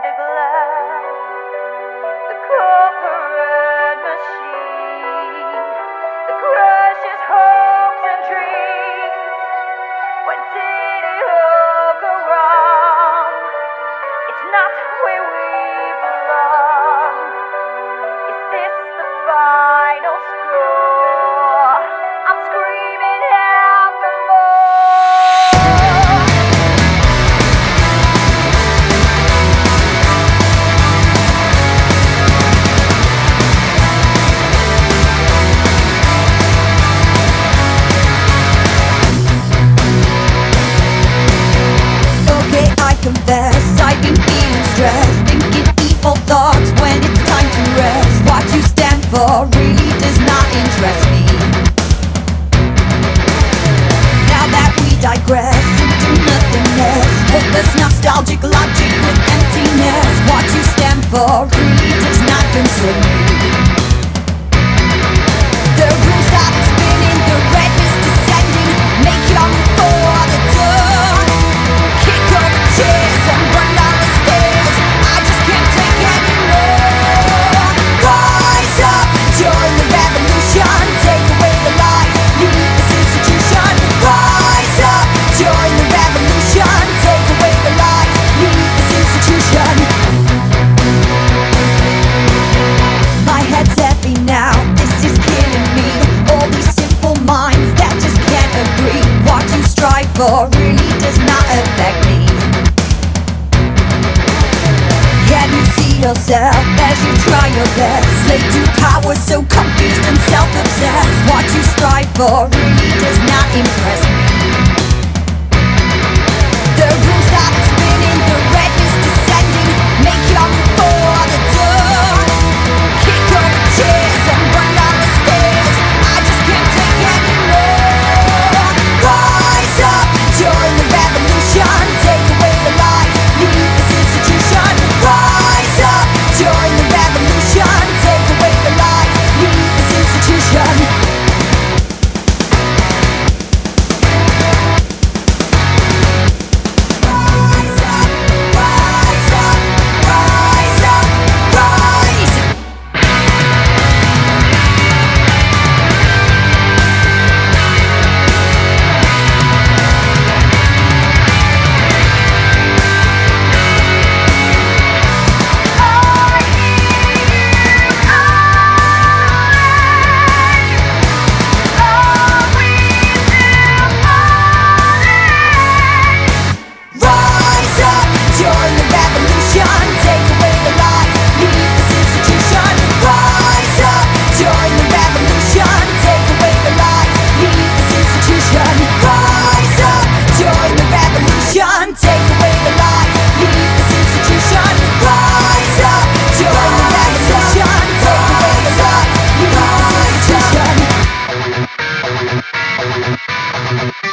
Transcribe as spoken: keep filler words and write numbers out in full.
the glass, the corporate machine that crushes hopes and dreams. When did it all go wrong? It's not where we belong. Is this the final score? I'm screaming out for more. Okay, I confess, I've been feeling stressed, thinking evil thoughts when it's time to rest. What you stand for really does not interest me. Now that we digress into nothingness, hopeless nostalgic logic with emptiness. What you stand for really does not concern me. The room started spinning, the red mist descending. Make your move for the door. Kick over chairs and run down the stairs. I just can't take anymore. Rise up, join the revolution. Take away the lies, leave this institution. Rise up, join the revolution. Take away the lies, leave this institution. My head's heavy now, this is killing me. All these simple minds that just can't agree. What you strive for really does not affect me. Can you see yourself as you try your best? Slave to power, so confused and self-obsessed. What you strive for really does not impress me. The room started spinning, the red mist descending. Make your move for the door. Kick over chairs and run down the stairs. I just can't take anymore. Rise up, join the revolution. Take away the lies, leave this institution. Rise up, join the revolution. Take away the lies, leave this institution. Rise up, rise up, rise up, rise. Rise up, join the revolution. Take away the lies, leave this institution. Rise up, join the revolution. Take away the lies, leave this institution. Rise up, join the revolution. Take away the lies, leave this institution. Rise up, join the revolution. Take away the lies, leave this institution.